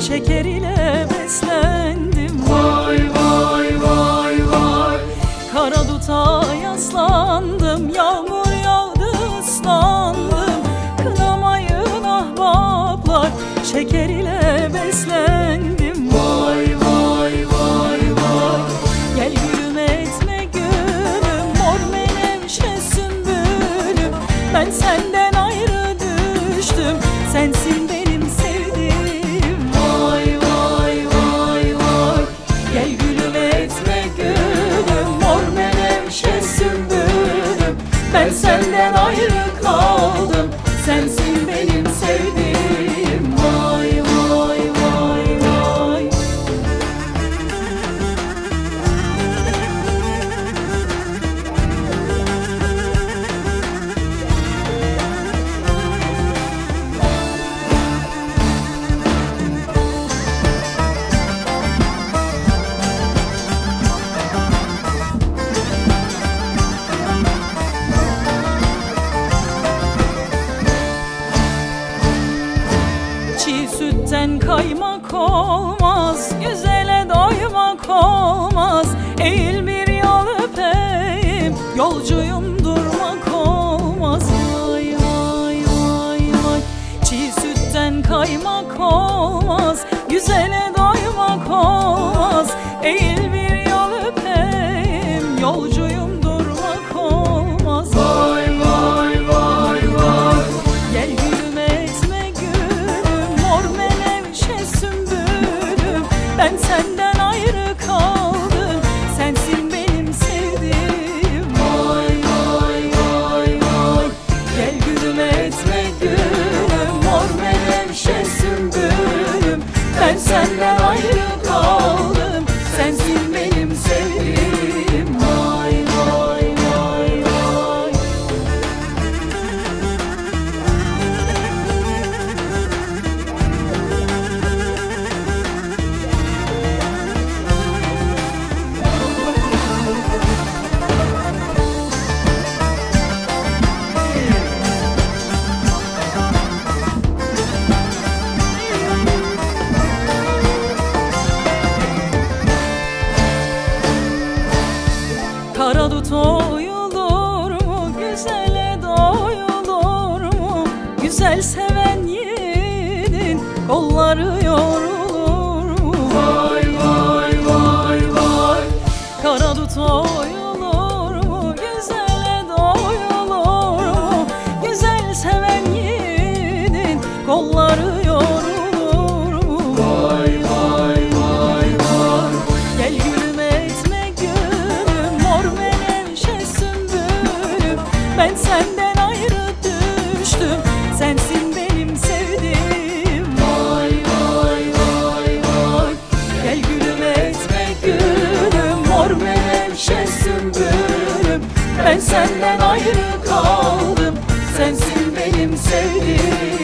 şeker ile beslendim. Vay vay vay vay. Kara duta yaslandım, yağmur yağdı ıslandım. Kınamayın ahbaplar, şeker ile beslendim. Vay vay vay vay. Gel gülüm etme gülüm, mor menevşe sümbülüm. Ben senden ayrı düştüm, sensin benim sevdiğim. Vay vay vay vay. Gel gülüm etme gülüm, mor menevşe sümbülüm. Ben senden ayrı kaldım, sensin benim sevdiğim. Vay vay vay vay. Çiğ sütten kaymak olmaz, güzele doymak olmaz. Eğil bir yol öpeyim, yolcuyum durmak olmaz. Vay vay vay vay. Çiğ sütten kaymak olmaz, güzele doymak olmaz. Eğil bir yol öpeyim, yolcuyum durmak olmaz. Vay vay vay vay. Gel gülüm etme gülüm, mor menevşe sümbülüm. Ben senden ayrı kaldım, sensin benim sevdiğim. Vay vay vay vay. Gel gülüm etme gülüm, mor menevşe sümbülüm. Ben senden ayrı kaldım, sensin benim sevdiğim. Vay vay vay vay. Kara dut oyulur mu, güzele doyulur mu? Güzel seven yiğidin kolları yorulur mu? Vay vay vay vay. Kara dut oyulur mu, güzele doyulur mu? Güzel seven yiğidin kolları yorulur mu? Vay vay vay vay. Gel gülüm etme gülüm, mor menevşe sümbülüm. Ben senden ayrı düştüm, sensin benim sevdiğim. Vay vay vay vay. Gel gülüm etme gülüm, mor menevşe sümbülüm. Ben senden ayrı kaldım, sensin benim sevdiğim.